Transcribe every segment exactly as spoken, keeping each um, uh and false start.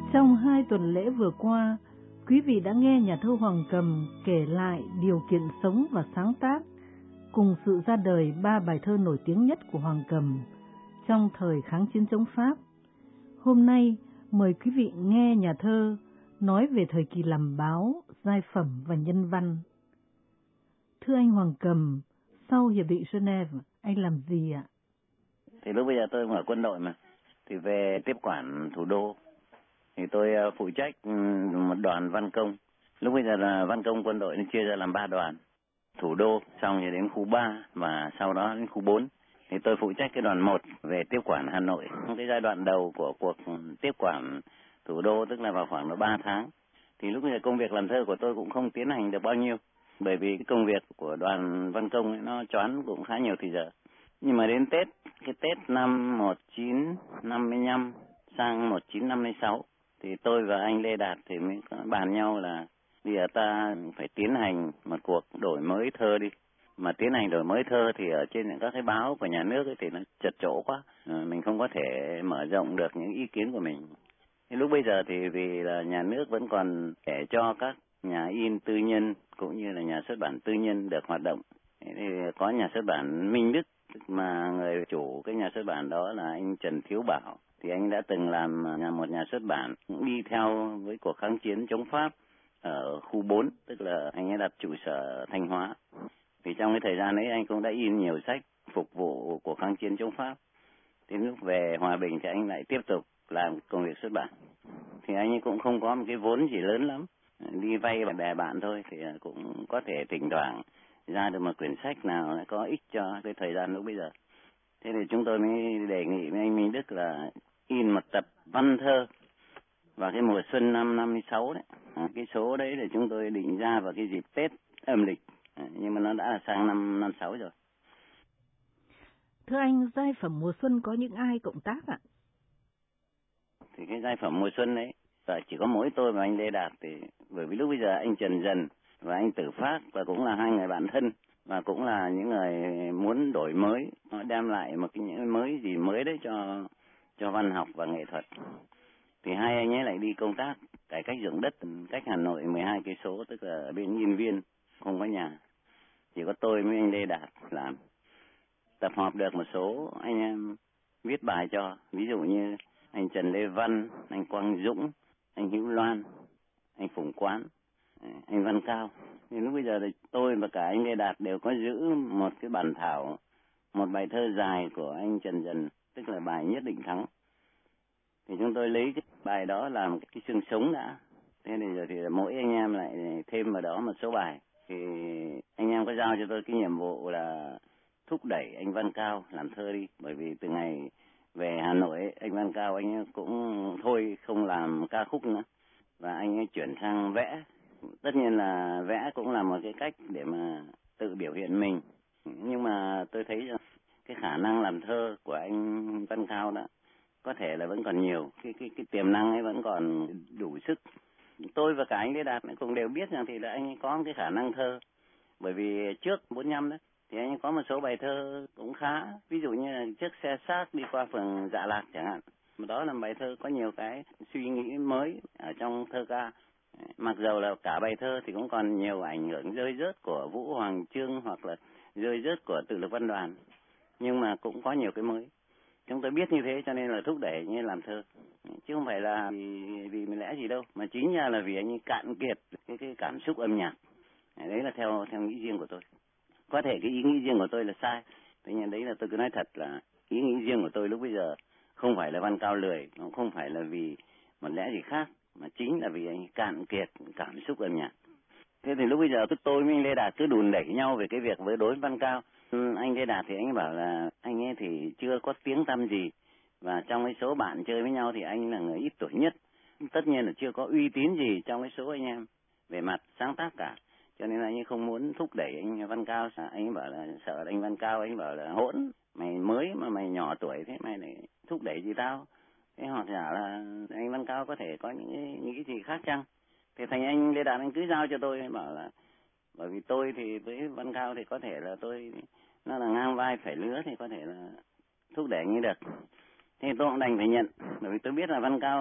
Trong hai tuần lễ vừa qua, quý vị đã nghe nhà thơ Hoàng Cầm kể lại điều kiện sống và sáng tác cùng sự ra đời ba bài thơ nổi tiếng nhất của Hoàng Cầm trong thời kháng chiến chống Pháp. Hôm nay, mời quý vị nghe nhà thơ nói về thời kỳ làm báo, giai phẩm và nhân văn. Thưa anh Hoàng Cầm, sau Hiệp định Geneva, anh làm gì ạ? Thì lúc bây giờ tôi ở quân đội mà, thì về tiếp quản thủ đô. Thì tôi phụ trách một đoàn văn công. Lúc bây giờ là văn công quân đội nó chia ra làm ba đoàn. Thủ đô, xong rồi đến khu ba và sau đó đến khu bốn. Thì tôi phụ trách cái đoàn một về tiếp quản Hà Nội. Cái giai đoạn đầu của cuộc tiếp quản thủ đô tức là vào khoảng ba tháng. Thì lúc bây giờ công việc làm thơ của tôi cũng không tiến hành được bao nhiêu. Bởi vì cái công việc của đoàn văn công ấy, nó choán cũng khá nhiều thời giờ. Nhưng mà đến Tết, cái Tết năm một nghìn chín trăm năm mươi lăm sang một nghìn chín trăm năm mươi sáu thì tôi và anh Lê Đạt thì mới bàn nhau là bây giờ ta phải tiến hành một cuộc đổi mới thơ đi. Mà tiến hành đổi mới thơ thì ở trên những các cái báo của nhà nước ấy thì nó chật chỗ quá. Mình không có thể mở rộng được những ý kiến của mình. Thì lúc bây giờ thì vì là nhà nước vẫn còn để cho các nhà in tư nhân cũng như là nhà xuất bản tư nhân được hoạt động. Thì có nhà xuất bản Minh Đức mà người chủ cái nhà xuất bản đó là anh Trần Thiếu Bảo. Thì anh đã từng làm một nhà xuất bản đi theo với cuộc kháng chiến chống Pháp ở khu bốn, tức là anh ấy đặt trụ sở Thanh Hóa. Thì trong cái thời gian ấy anh cũng đã in nhiều sách phục vụ cuộc kháng chiến chống Pháp. Đến lúc về Hòa Bình thì anh lại tiếp tục làm công việc xuất bản. Thì anh ấy cũng không có một cái vốn gì lớn lắm, đi vay và bè bạn thôi, thì cũng có thể thỉnh thoảng ra được một quyển sách nào có ích cho cái thời gian lúc bây giờ. Thế thì chúng tôi mới đề nghị với anh Minh Đức là in một tập văn thơ vào cái mùa xuân năm năm mươi sáu đấy. À, cái số đấy là chúng tôi định ra vào cái dịp Tết âm lịch, à, nhưng mà nó đã là sang năm năm sáu rồi. Thưa anh, giai phẩm mùa xuân có những ai cộng tác ạ? Thì cái giai phẩm mùa xuân đấy chỉ có mỗi tôi và anh Lê Đạt, thì bởi vì lúc bây giờ anh Trần Dần và anh Tử Phát và cũng là hai người bạn thân và cũng là những người muốn đổi mới, nó đem lại một cái những mới gì mới đấy cho cho văn học và nghệ thuật. Thì hai anh ấy lại đi công tác cải cách ruộng đất cách Hà Nội mười hai cây số, tức là ở bên Yên Viên, không có nhà. Chỉ có tôi với anh Lê Đạt làm. Tập hợp được một số anh em viết bài cho, ví dụ như anh Trần Lê Văn, anh Quang Dũng, anh Hữu Loan, anh Phùng Quán, anh Văn Cao. Thì lúc bây giờ thì tôi và cả anh Lê Đạt đều có giữ một cái bản thảo, một bài thơ dài của anh Trần Dần, tức là bài Nhất Định Thắng. Thì chúng tôi lấy cái bài đó làm cái xương sống đã. Thế thì giờ thì mỗi anh em lại thêm vào đó một số bài. Thì anh em có giao cho tôi cái nhiệm vụ là thúc đẩy anh Văn Cao làm thơ đi. Bởi vì từ ngày về Hà Nội ấy, anh Văn Cao anh cũng thôi không làm ca khúc nữa. Và anh ấy chuyển sang vẽ. Tất nhiên là vẽ cũng là một cái cách để mà tự biểu hiện mình. Nhưng mà tôi thấy rằng cái khả năng làm thơ của anh Văn Cao đó có thể là vẫn còn nhiều, cái cái cái tiềm năng ấy vẫn còn đủ sức. Tôi và cả anh Lê Đạt cũng đều biết rằng thì là anh ấy có một cái khả năng thơ. Bởi vì trước bốn năm đó thì anh ấy có một số bài thơ cũng khá, ví dụ như là Chiếc xe xác đi qua phường Dạ Lạc chẳng hạn. Đó là bài thơ có nhiều cái suy nghĩ mới ở trong thơ ca. Mặc dầu là cả bài thơ thì cũng còn nhiều ảnh hưởng rơi rớt của Vũ Hoàng Chương hoặc là rơi rớt của Tự Lực Văn Đoàn, nhưng mà cũng có nhiều cái mới. Chúng tôi biết như thế cho nên là thúc đẩy như làm thơ, chứ không phải là vì, vì mình lẽ gì đâu, mà chính ra là vì anh ấy cạn kiệt cái, cái cảm xúc âm nhạc. Đấy là theo theo nghĩ riêng của tôi. Có thể cái ý nghĩ riêng của tôi là sai, thế nhưng đấy là tôi cứ nói thật là ý nghĩ riêng của tôi lúc bây giờ không phải là Văn Cao lười, nó không phải là vì một lẽ gì khác, mà chính là vì anh cạn kiệt cảm xúc âm nhạc. Thế thì lúc bây giờ tôi với anh Lê Đạt cứ đùn đẩy nhau về cái việc với đối với Văn Cao. Ừ, anh Lê Đạt thì anh bảo là anh ấy thì chưa có tiếng tăm gì, và trong cái số bạn chơi với nhau thì anh là người ít tuổi nhất, tất nhiên là chưa có uy tín gì trong cái số anh em về mặt sáng tác cả, cho nên là anh ấy không muốn thúc đẩy anh Văn Cao. Anh ấy bảo là sợ anh Văn Cao, anh bảo là hỗn, mày mới mà mày nhỏ tuổi thế mày lại thúc đẩy gì tao. Thế hoặc giả là anh Văn Cao có thể có những cái nghĩ gì khác chăng. Thì thành anh Lê Đạt anh cứ giao cho tôi, anh bảo là bởi vì tôi thì với Văn Cao thì có thể là tôi nó là ngang vai phải lứa thì có thể là thúc đẩy như được. Thế tôi cũng đành phải nhận, bởi vì tôi biết là Văn Cao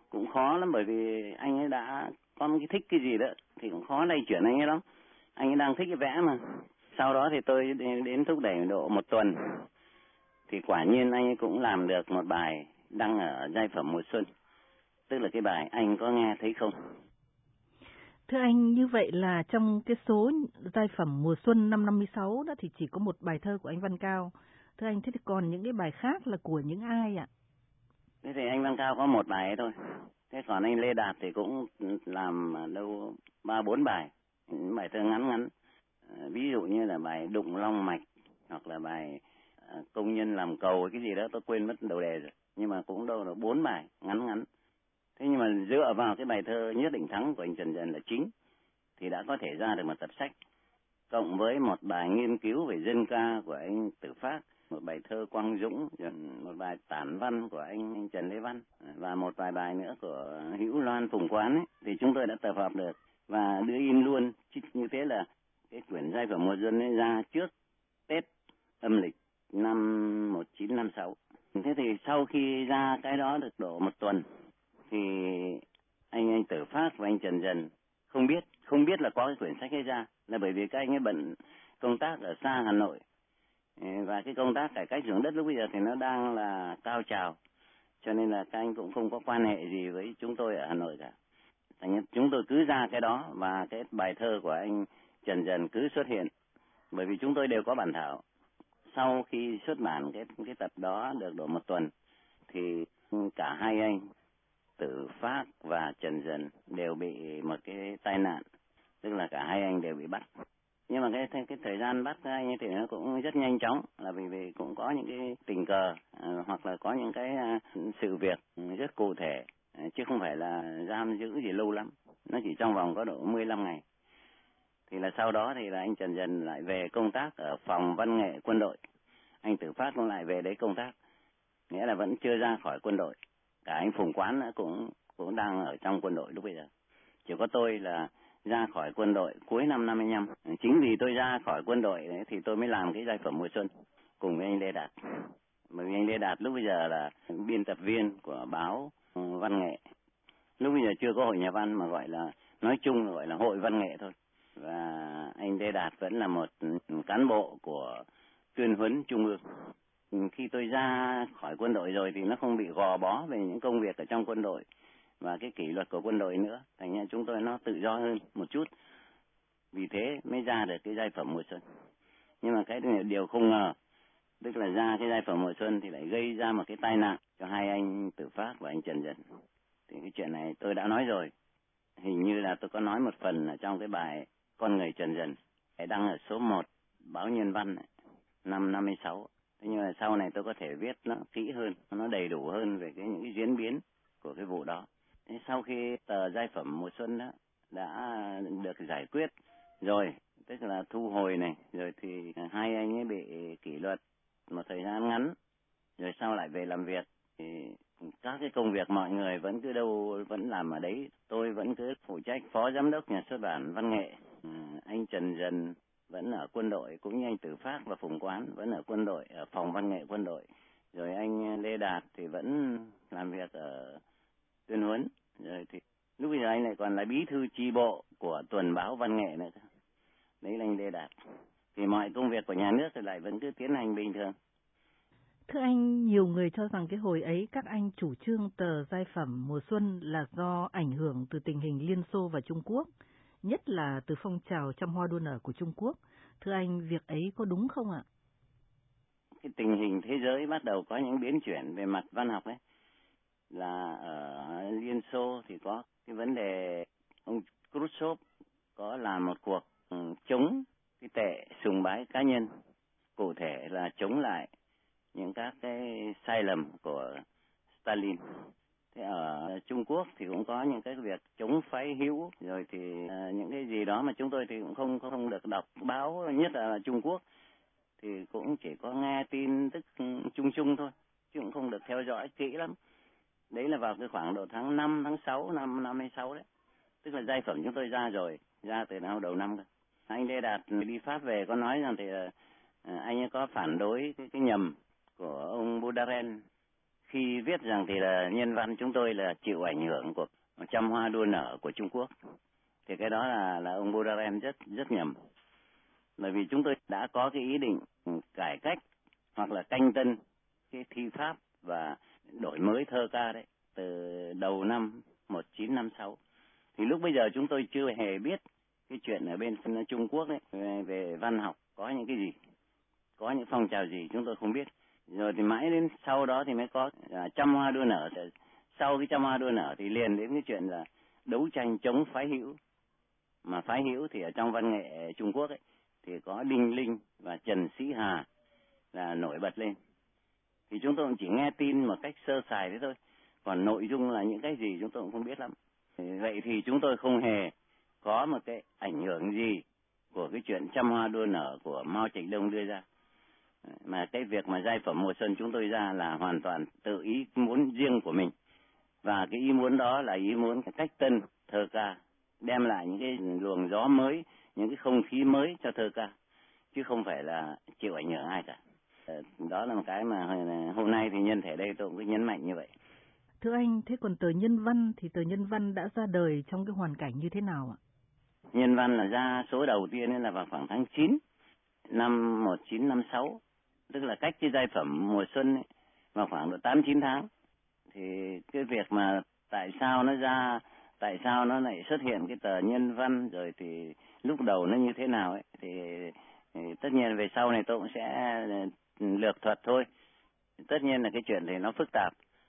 cũng khó lắm, bởi vì anh ấy đã có một cái thích cái gì đó thì cũng khó lay chuyển anh ấy lắm. Anh ấy đang thích cái vẽ mà. Sau đó thì tôi đến thúc đẩy độ một tuần thì quả nhiên anh ấy cũng làm được một bài đăng ở Giai Phẩm Mùa Xuân, tức là cái bài Anh Có Nghe Thấy Không. Thưa anh, như vậy là trong cái số Giai Phẩm Mùa Xuân năm năm mươi sáu đó thì chỉ có một bài thơ của anh Văn Cao. Thưa anh, thế thì còn những cái bài khác là của những ai ạ? Thế thì anh Văn Cao có một bài ấy thôi. Thế còn anh Lê Đạt thì cũng làm đâu ba bốn bài, những bài thơ ngắn ngắn. Ví dụ như là bài Đụng Long Mạch, hoặc là bài Công Nhân Làm Cầu, cái gì đó tôi quên mất đầu đề rồi. Nhưng mà cũng đâu là bốn bài ngắn ngắn. Thế nhưng mà dựa vào cái bài thơ Nhất Định Thắng của anh Trần Dần là chính, thì đã có thể ra được một tập sách. Cộng với một bài nghiên cứu về dân ca của anh Tử Phác, một bài thơ Quang Dũng, một bài tản văn của anh, anh Trần Lê Văn, và một vài bài nữa của Hữu Loan Phùng Quán ấy, thì chúng tôi đã tập hợp được và đưa in luôn. Như thế là cái quyển Giai Phẩm Mùa Xuân ấy ra trước Tết âm lịch năm một chín năm sáu. Thế thì sau khi ra cái đó được độ một tuần thì anh anh Tử Phác và anh Trần Dần không biết không biết là có cái quyển sách ấy ra, là bởi vì các anh ấy bận công tác ở xa Hà Nội, và cái công tác cải cách ruộng đất lúc bây giờ thì nó đang là cao trào, cho nên là các anh cũng không có quan hệ gì với chúng tôi ở Hà Nội cả. Thành nhất chúng tôi cứ ra cái đó, và cái bài thơ của anh Trần Dần cứ xuất hiện, bởi vì chúng tôi đều có bản thảo. Sau khi xuất bản cái cái tập đó được độ một tuần thì cả hai anh Tử Phác và Trần Dần đều bị một cái tai nạn, tức là cả hai anh đều bị bắt. Nhưng mà cái cái thời gian bắt anh ấy thì nó cũng rất nhanh chóng, là vì vì cũng có những cái tình cờ à, hoặc là có những cái à, sự việc rất cụ thể, à, chứ không phải là giam giữ gì lâu lắm, nó chỉ trong vòng có độ mười lăm ngày. Thì là sau đó thì là anh Trần Dần lại về công tác ở phòng văn nghệ quân đội, anh Tử Phác cũng lại về đấy công tác, nghĩa là vẫn chưa ra khỏi quân đội. Cả anh Phùng Quán nữa cũng cũng đang ở trong quân đội lúc bây giờ. Chỉ có tôi là ra khỏi quân đội cuối năm năm mươi lăm. Chính vì tôi ra khỏi quân đội đấy thì tôi mới làm cái Giai Phẩm Mùa Xuân cùng với anh Lê Đạt. Bởi vì anh Lê Đạt lúc bây giờ là biên tập viên của báo Văn Nghệ. Lúc bây giờ chưa có hội nhà văn, mà gọi là nói chung là gọi là hội văn nghệ thôi. Và anh Lê Đạt vẫn là một cán bộ của tuyên huấn trung ương. Khi tôi ra khỏi quân đội rồi thì nó không bị gò bó về những công việc ở trong quân đội và cái kỷ luật của quân đội nữa, thành ra chúng tôi nó tự do hơn một chút, vì thế mới ra được cái Giai Phẩm Mùa Xuân. Nhưng mà cái điều không ngờ, tức là ra cái Giai Phẩm Mùa Xuân thì lại gây ra một cái tai nạn cho hai anh Tử Phác và anh Trần Dần. Thì cái chuyện này tôi đã nói rồi, hình như là tôi có nói một phần ở trong cái bài Con Người Trần Dần đăng ở số một báo Nhân Văn năm năm mươi sáu. Thế nhưng mà sau này tôi có thể viết nó kỹ hơn, nó đầy đủ hơn về cái những cái diễn biến của cái vụ đó. Thế sau khi tờ Giai Phẩm Mùa Xuân đó đã được giải quyết rồi, tức là thu hồi này, rồi thì hai anh ấy bị kỷ luật một thời gian ngắn, rồi sau lại về làm việc, thì các cái công việc mọi người vẫn cứ đâu vẫn làm ở đấy. Tôi vẫn cứ phụ trách phó giám đốc nhà xuất bản Văn Nghệ. Ừ, anh Trần Dần vẫn ở quân đội, cũng như anh Tử Phác và Phùng Quán vẫn ở quân đội, ở phòng Văn Nghệ quân đội. Rồi anh Lê Đạt thì vẫn làm việc ở tuyên huấn. Rồi thì lúc bây giờ anh lại còn là bí thư chi bộ của tuần báo Văn Nghệ nữa. Đấy là anh Lê Đạt. Thì mọi công việc của nhà nước thì lại vẫn cứ tiến hành bình thường. Thưa anh, nhiều người cho rằng cái hồi ấy các anh chủ trương tờ Giai Phẩm Mùa Xuân là do ảnh hưởng từ tình hình Liên Xô và Trung Quốc, nhất là từ phong trào trăm hoa đua nở của Trung Quốc. Thưa anh, việc ấy có đúng không ạ? Cái tình hình thế giới bắt đầu có những biến chuyển về mặt văn học ấy, là ở Liên Xô thì có cái vấn đề ông Khrushchev có làm một cuộc chống cái tệ sùng bái cá nhân, cụ thể là chống lại những các cái sai lầm của Stalin. Thế ở Trung Quốc thì cũng có những cái việc chống phái hữu, rồi thì uh, những cái gì đó mà chúng tôi thì cũng không không được đọc báo, nhất là Trung Quốc, thì cũng chỉ có nghe tin tức chung chung thôi, chứ cũng không được theo dõi kỹ lắm. Đấy là vào cái khoảng độ tháng năm, tháng sáu năm năm mươi sáu đấy. Tức là Giai Phẩm chúng tôi ra rồi, ra từ năm đầu năm cơ. Anh Lê Đạt đi Pháp về có nói rằng thì uh, anh ấy có phản đối cái, cái nhầm của ông Baudelaire khi viết rằng thì là nhân văn chúng tôi là chịu ảnh hưởng của trăm hoa đua nở của Trung Quốc, thì cái đó là là ông Baudelaire rất rất nhầm. Bởi vì chúng tôi đã có cái ý định cải cách hoặc là canh tân cái thi pháp và đổi mới thơ ca đấy từ đầu năm một chín năm sáu. Thì lúc bây giờ chúng tôi chưa hề biết cái chuyện ở bên Trung Quốc đấy về, về văn học có những cái gì, có những phong trào gì chúng tôi không biết. Rồi thì mãi đến sau đó thì mới có à, trăm hoa đua nở. Sau cái trăm hoa đua nở thì liền đến cái chuyện là đấu tranh chống phái hữu. Mà phái hữu thì ở trong văn nghệ Trung Quốc ấy thì có Đinh Linh và Trần Sĩ Hà là nổi bật lên. Thì chúng tôi cũng chỉ nghe tin một cách sơ sài thế thôi. Còn nội dung là những cái gì chúng tôi cũng không biết lắm. Vậy thì chúng tôi không hề có một cái ảnh hưởng gì của cái chuyện trăm hoa đua nở của Mao Trạch Đông đưa ra. Mà cái việc mà giai phẩm mùa xuân chúng tôi ra là hoàn toàn tự ý muốn riêng của mình. Và cái ý muốn đó là ý muốn cách tân thơ ca, đem lại những cái luồng gió mới, những cái không khí mới cho thơ ca, chứ không phải là chịu ảnh hưởng ai cả. Đó là một cái mà hôm nay thì nhân thể đây tôi cũng cứ nhấn mạnh như vậy. Thưa anh, thế còn tờ Nhân Văn thì tờ Nhân Văn đã ra đời trong cái hoàn cảnh như thế nào ạ? Nhân Văn là ra số đầu tiên là vào khoảng tháng chín năm một chín năm sáu, tức là cách cái giai phẩm mùa xuân ấy, vào khoảng độ tám chín tháng. Thì cái việc mà tại sao nó ra, tại sao nó lại xuất hiện cái tờ Nhân Văn, rồi thì lúc đầu nó như thế nào ấy, thì, thì tất nhiên về sau này tôi cũng sẽ lược thuật thôi. Tất nhiên là cái chuyện thì nó phức tạp,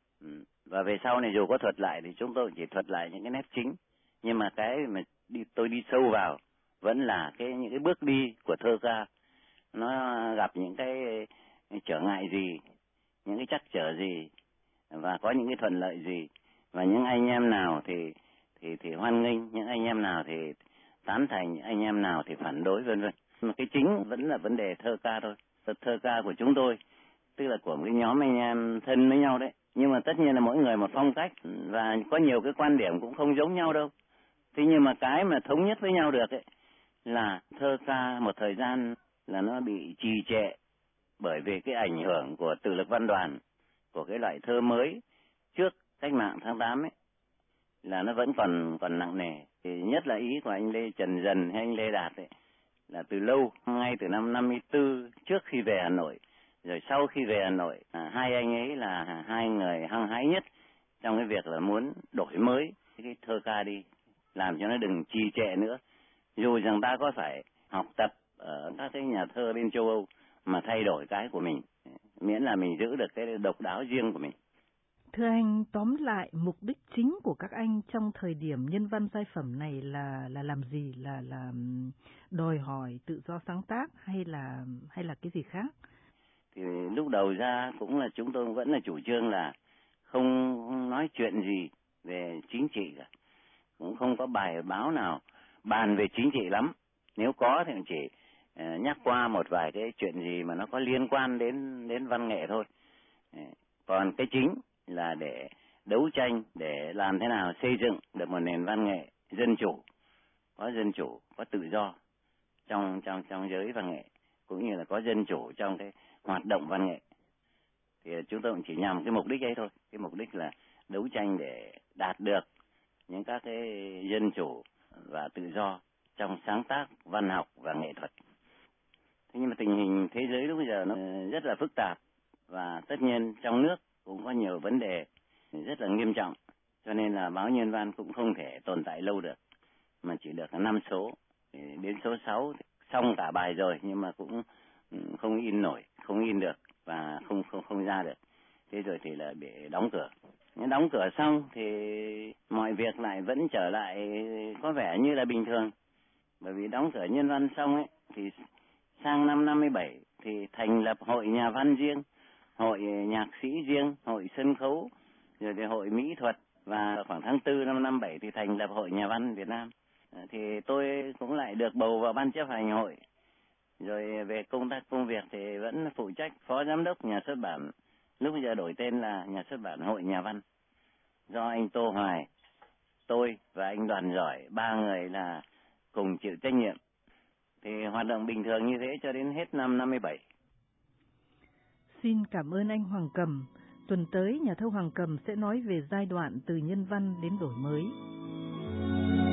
và về sau này dù có thuật lại thì chúng tôi chỉ thuật lại những cái nét chính, nhưng mà cái mà đi tôi đi sâu vào vẫn là cái những cái bước đi của thơ ca, nó gặp những cái trở ngại gì, những cái trắc trở gì, và có những cái thuận lợi gì, và những anh em nào thì thì thì hoan nghênh, những anh em nào thì tán thành, những anh em nào thì phản đối, vân vân. Mà cái chính vẫn là vấn đề thơ ca thôi. Thơ ca của chúng tôi, tức là của một cái nhóm anh em thân với nhau đấy, nhưng mà tất nhiên là mỗi người một phong cách và có nhiều cái quan điểm cũng không giống nhau đâu. Thế nhưng mà cái mà thống nhất với nhau được ấy là thơ ca một thời gian là nó bị trì trệ bởi vì cái ảnh hưởng của Tự lực Văn đoàn, của cái loại thơ mới trước cách mạng tháng tám ấy, là nó vẫn còn còn nặng nề. Thì nhất là ý của anh Lê Trần Dần hay anh Lê Đạt ấy, là từ lâu, ngay từ năm năm mươi tư trước khi về Hà Nội, rồi sau khi về Hà Nội, à, hai anh ấy là hai người hăng hái nhất trong cái việc là muốn đổi mới cái thơ ca đi, làm cho nó đừng trì trệ nữa. Dù rằng ta có phải học tập ở các cái nhà thơ bên châu Âu mà thay đổi cái của mình, miễn là mình giữ được cái độc đáo riêng của mình. Thưa anh, tóm lại mục đích chính của các anh trong thời điểm Nhân Văn giai phẩm này là là làm gì? Là là đòi hỏi tự do sáng tác hay là hay là cái gì khác? Thì lúc đầu ra cũng là chúng tôi vẫn là chủ trương là không nói chuyện gì về chính trị cả, cũng không có bài báo nào bàn về chính trị lắm. Nếu có thì chỉ uh, nhắc qua một vài cái chuyện gì mà nó có liên quan đến đến văn nghệ thôi. Còn cái chính là để đấu tranh, để làm thế nào xây dựng được một nền văn nghệ dân chủ, có dân chủ, có tự do trong trong trong giới văn nghệ, cũng như là có dân chủ trong cái hoạt động văn nghệ. Thì chúng tôi cũng chỉ nhằm cái mục đích ấy thôi, cái mục đích là đấu tranh để đạt được những các cái dân chủ và tự do trong sáng tác văn học và nghệ thuật. Thế nhưng mà tình hình thế giới lúc bây giờ nó rất là phức tạp, và tất nhiên trong nước cũng có nhiều vấn đề rất là nghiêm trọng, cho nên là báo Nhân Văn cũng không thể tồn tại lâu được, mà chỉ được năm số. Đến số sáu xong cả bài rồi nhưng mà cũng không in nổi, không in được và không không không ra được. Thế rồi thì là bị đóng cửa. Nhưng đóng cửa xong thì mọi việc lại vẫn trở lại có vẻ như là bình thường. Bởi vì đóng cửa Nhân Văn xong ấy thì sang năm năm mươi bảy thì thành lập hội nhà văn riêng, hội nhạc sĩ riêng, hội sân khấu, rồi thì hội mỹ thuật, và khoảng tháng tư năm năm bảy thì thành lập hội nhà văn Việt Nam. Thì tôi cũng lại được bầu vào ban chấp hành hội. Rồi về công tác công việc thì vẫn phụ trách phó giám đốc nhà xuất bản, lúc bây giờ đổi tên là nhà xuất bản Hội Nhà Văn, do anh Tô Hoài, tôi và anh Đoàn Giỏi, ba người là cùng chịu trách nhiệm. Thì hoạt động bình thường như thế cho đến hết năm năm mươi bảy. Xin cảm ơn anh Hoàng Cầm. Tuần tới, nhà thơ Hoàng Cầm sẽ nói về giai đoạn từ nhân văn đến đổi mới.